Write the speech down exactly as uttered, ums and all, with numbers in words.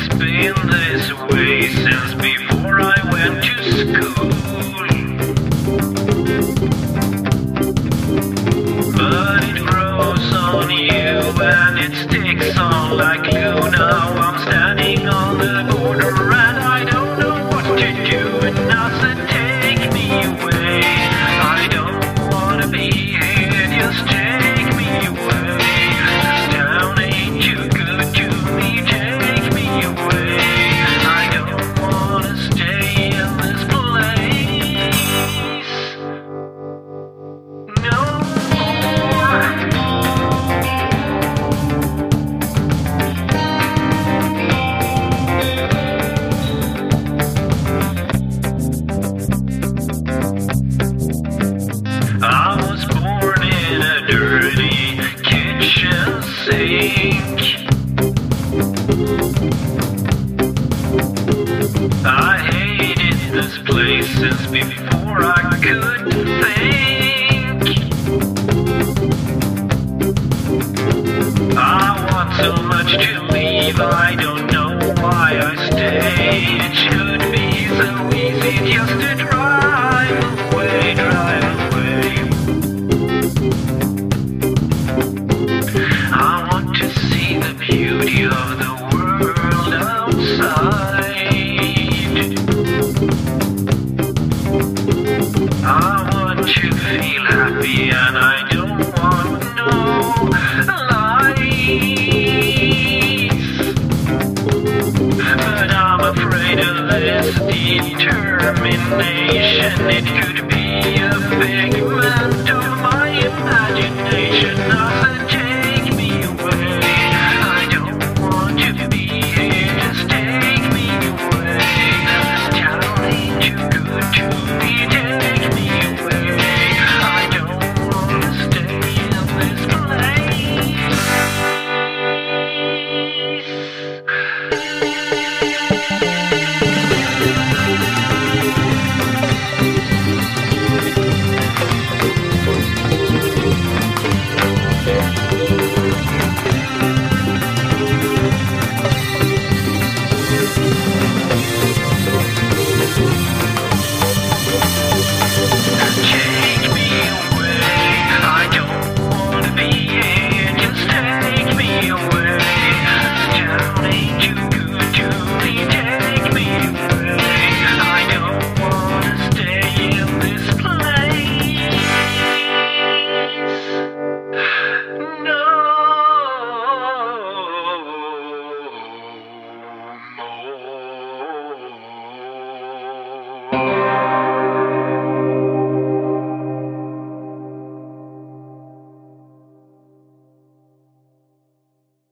been this way since before I went to school. But it grows on you and it sticks on like glue. Now I'm standing on the border and I don't know what to do. And now so take me away. I don't wanna be here, just take me away. This town ain't too good to me, take me away. I don't wanna stay in this place no more. I was born in a dirty kitchen sink. I hated this place since before I could think. I want so much to leave, I don't know why I stay. It should be so easy just to drive away, drive away. I want to see the beauty of the world outside. I want to feel happy and I don't want no lies. But I'm afraid of this determination. It could be a figment of my imagination. I said